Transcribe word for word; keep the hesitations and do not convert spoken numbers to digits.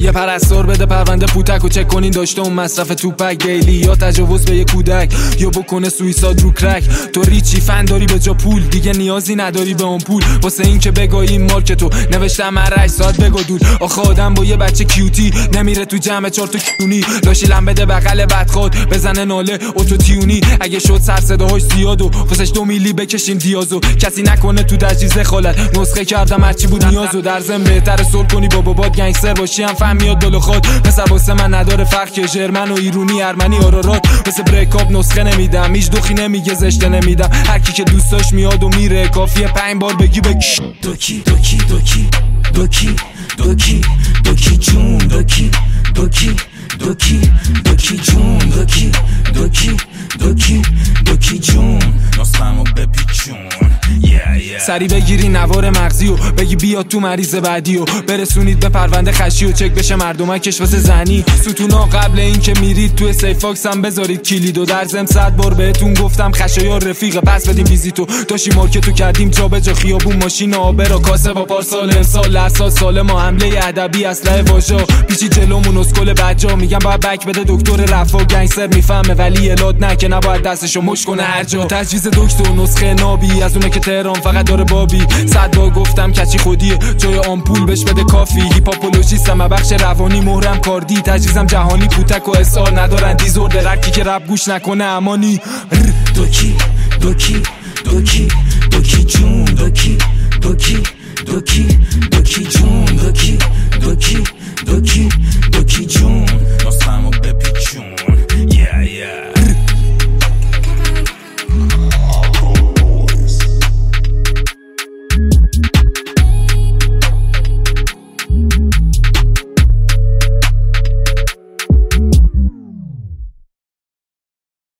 یه پرستار بده پرونده پوتک و چک کنین داشته اون مصرف توپک دیلی، یا تجاوز به یه کودک یا بکنه سویساد رو کرک. تو ریچی فن داری به جا پول، دیگه نیازی نداری به اون پول واسه این که بگایی مارکتو نوشتم هر هشت ساعت بگو دود. آخه آدم با یه بچه کیوتی نمیره تو جمع چهار تا کیونی، لاشی لم بده بغل بدخواد بزنه ناله اوتو تیونی. اگه شد سر صداهاش زیاد و واسش دو میلی بکشیم دیازو، کسی نکنه تو تجهیز خالت نسخه کردم هرچی بود نیازو. در ضمن بهتره سول کنی با بابات گنگستر باشی هم فهم میاد دل خود. پسر واسه من نداره فرق که ژرمن و ایرونی ارمنی آرارات. مثل بریک اپ نسخه نمیدم، هیچ دوخی نمیگه زشته نمیدم. هر کی که دوست داشت میاد و میره، کافیه پنج بار بگی بکی دوکی دوکی دوکی دوکی دوکی دوکی جون دوکی دوکی دوکی دوکی جون دوکی دوکی دوکی دوکی جون نسخمو بپیچون. سری بگیری نوار مغزی و بگی بیا تو مریض بعدی و برسونید به پرونده خشی و چک بشه مردمکش واسه زنی. ستونا قبل این که میرید توی سیفاکس هم بذارید کلیدو. در ضمن صد بار بهتون گفتم خشایا رفیق پس بدیم ویزیتو. داشی مارکتو کردیم جا به جا، خیابون ماشین آبرا کاسه با پارسال امسال لرسا سال ما حمله ادبی اسلحه واژا پیچی جلومون اسکل بجا. میگم باید بک بده دکتر رفا گنگستر میفهمه ولی الاد نه که نباید دستشو مش کنه هر جا. تجویز دکتر نسخه نابی از اونه که تهران فقط داره بابی. صد بار گفتم کچی خودیه جای آمپول بهش بده کافی. هیپاپولوژیستم بخش روانی مهرم کاردی، تجهیزم جهانی پوتک و اسال ندارن دیزور درکی که رپ گوش نکنه امانی. دوکی دوکی دوکی دوکی جون دوکی دوکی دوکی دوکی جون دوکی دوکی دوکی دوکی جون